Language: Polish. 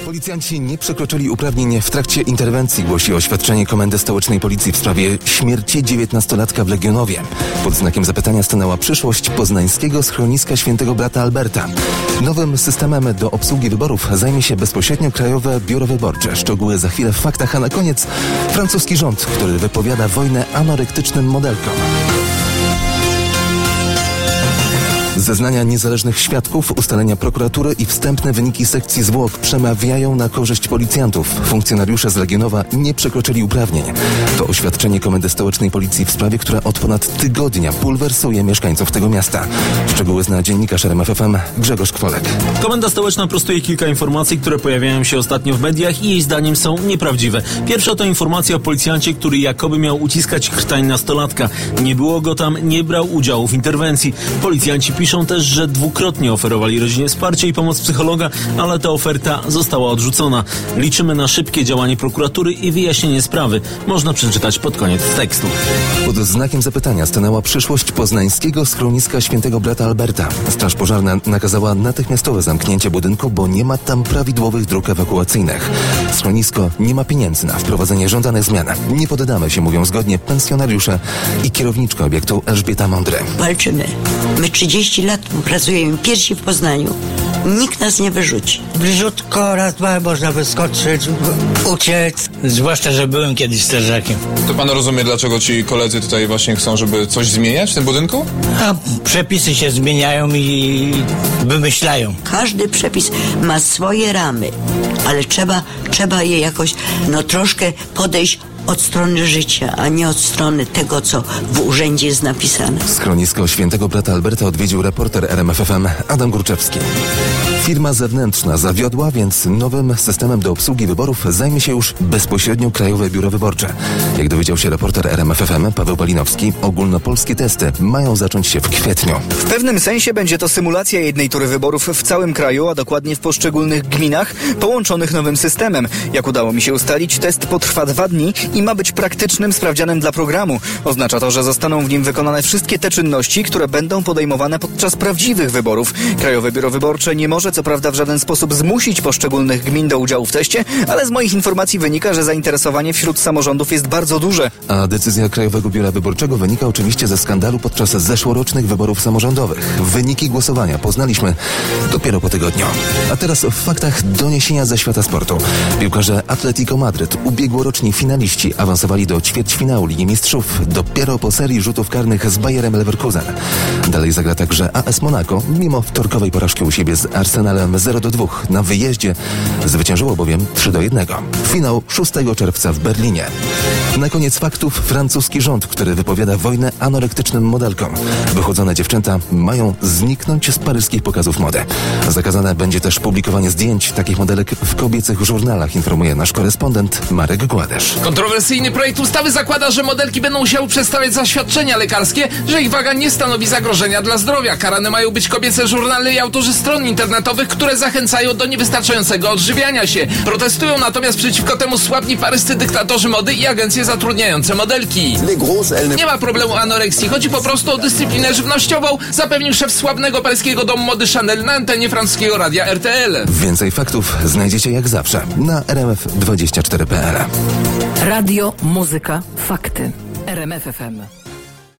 Policjanci nie przekroczyli uprawnień w trakcie interwencji, głosi oświadczenie Komendy Stołecznej Policji w sprawie śmierci 19-latka w Legionowie. Pod znakiem zapytania stanęła przyszłość poznańskiego schroniska Świętego Brata Alberta. Nowym systemem do obsługi wyborów zajmie się bezpośrednio Krajowe Biuro Wyborcze. Szczegóły za chwilę w faktach, a na koniec francuski rząd, który wypowiada wojnę anorektycznym modelkom. Zeznania niezależnych świadków, ustalenia prokuratury i wstępne wyniki sekcji zwłok przemawiają na korzyść policjantów. Funkcjonariusze z Legionowa nie przekroczyli uprawnień. To oświadczenie Komendy Stołecznej Policji w sprawie, która od ponad tygodnia bulwersuje mieszkańców tego miasta. Szczegóły zna dziennikarz RMF FM Grzegorz Kwolek. Komenda Stołeczna prostuje kilka informacji, które pojawiają się ostatnio w mediach i jej zdaniem są nieprawdziwe. Pierwsza to informacja o policjancie, który jakoby miał uciskać krtań nastolatka. Nie było go tam, nie brał udziału w interwencji. Policjanci piszą też, że dwukrotnie oferowali rodzinie wsparcie i pomoc psychologa, ale ta oferta została odrzucona. Liczymy na szybkie działanie prokuratury i wyjaśnienie sprawy. Można przeczytać pod koniec tekstu. Pod znakiem zapytania stanęła przyszłość poznańskiego schroniska Świętego Brata Alberta. Straż pożarna nakazała natychmiastowe zamknięcie budynku, bo nie ma tam prawidłowych dróg ewakuacyjnych. Schronisko nie ma pieniędzy na wprowadzenie żądanych zmian. Nie poddamy się, mówią zgodnie pensjonariusze i kierowniczka obiektu Elżbieta Mądry. Walczymy. My 30 lat pracujemy pierwsi w Poznaniu. Nikt nas nie wyrzuci. Bliżutko, raz, dwa można wyskoczyć, uciec. Zwłaszcza, że byłem kiedyś strażakiem. To pan rozumie, dlaczego ci koledzy tutaj właśnie chcą, żeby coś zmieniać w tym budynku? A przepisy się zmieniają i wymyślają. Każdy przepis ma swoje ramy, ale trzeba je jakoś troszkę podejść od strony życia, a nie od strony tego, co w urzędzie jest napisane. Schronisko Świętego Brata Alberta odwiedził reporter RMF FM Adam Górczewski. Firma zewnętrzna zawiodła, więc nowym systemem do obsługi wyborów zajmie się już bezpośrednio Krajowe Biuro Wyborcze. Jak dowiedział się reporter RMF FM Paweł Balinowski, ogólnopolskie testy mają zacząć się w kwietniu. W pewnym sensie będzie to symulacja jednej tury wyborów w całym kraju, a dokładnie w poszczególnych gminach połączonych nowym systemem. Jak udało mi się ustalić, test potrwa 2 dni i ma być praktycznym sprawdzianem dla programu. Oznacza to, że zostaną w nim wykonane wszystkie te czynności, które będą podejmowane podczas prawdziwych wyborów. Krajowe Biuro Wyborcze nie może co prawda w żaden sposób zmusić poszczególnych gmin do udziału w teście, ale z moich informacji wynika, że zainteresowanie wśród samorządów jest bardzo duże. A decyzja Krajowego Biura Wyborczego wynika oczywiście ze skandalu podczas zeszłorocznych wyborów samorządowych. Wyniki głosowania poznaliśmy dopiero po tygodniu. A teraz w faktach doniesienia ze świata sportu. Piłkarze Atletico Madryt, ubiegłoroczni finaliści, awansowali do ćwierćfinału Ligi Mistrzów dopiero po serii rzutów karnych z Bayerem Leverkusen. Dalej zagra także AS Monaco, mimo wtorkowej porażki u siebie z Arsenalem 0-2. Na wyjeździe zwyciężyło bowiem 3-1. Finał 6 czerwca w Berlinie. Na koniec faktów francuski rząd, który wypowiada wojnę anorektycznym modelkom. Wychodzone dziewczęta mają zniknąć z paryskich pokazów mody. Zakazane będzie też publikowanie zdjęć takich modelek w kobiecych żurnalach, informuje nasz korespondent Marek Gładesz. Kontrowersyjny projekt ustawy zakłada, że modelki będą musiały przedstawiać zaświadczenia lekarskie, że ich waga nie stanowi zagrożenia dla zdrowia. Karane mają być kobiece żurnale i autorzy stron internetowych, które zachęcają do niewystarczającego odżywiania się. Protestują natomiast przeciwko temu sławni paryscy dyktatorzy mody i agencje zatrudniające modelki. Nie ma problemu anoreksji, chodzi po prostu o dyscyplinę żywnościową, zapewnił szef sławnego paryskiego domu mody Chanel na antenie francuskiego radia RTL. Więcej faktów znajdziecie jak zawsze na rmf24.pl. Radio, muzyka, fakty. RMF FM.